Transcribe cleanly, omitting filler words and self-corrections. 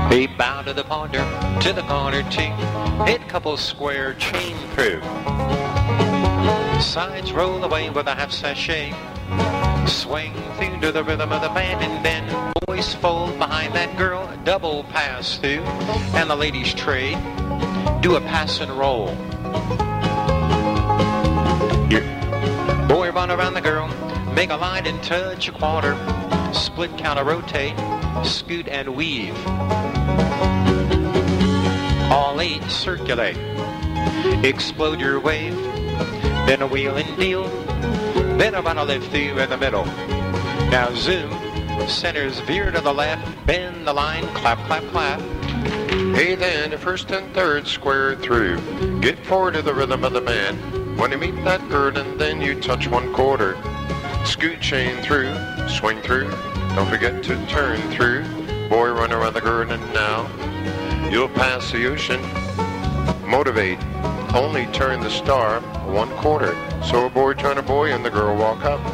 He bowed to the partner, to the corner too. Hit couple square chain through. Sides roll away with a half sachet. Swing through to the rhythm of the band, and then boys fold behind that girl, double pass through, and the ladies trade, do a pass and roll. Boy run around the girl, make a line and touch a quarter, split counter rotate, scoot and weave. All eight circulate, explode your wave, then a wheel and deal, then a run a lift through in the middle. Now zoom, centers veer to the left, bend the line, clap, clap, clap. Hey then, first and third square through. Get forward to the rhythm of the band. When you meet that girl and then you touch one quarter. Scoot chain through, swing through. Don't forget to turn through. Boy run around the girl and now you'll pass the ocean. Motivate, only turn the star one quarter. So a boy turn a boy and the girl walk up.